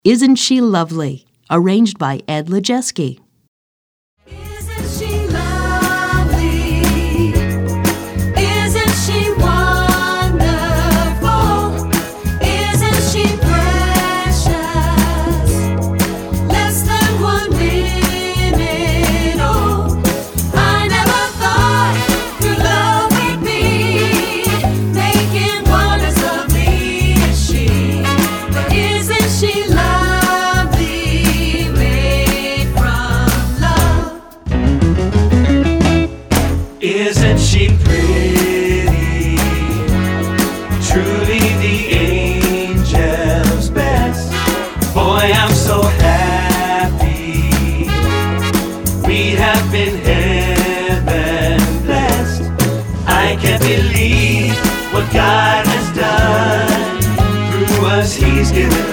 Isn't She Lovely? Arranged by Ed Lejeski. Isn't she lovely? Isn't she wonderful? Isn't she precious? Less than 1 minute. Oh, I never thought your love would be making one as lovely as she. But isn't she lovely, made from love? Isn't she pretty? Truly the angel's best. Boy, I'm so happy. We have been heaven blessed. I can't believe what God has done. Through us, He's given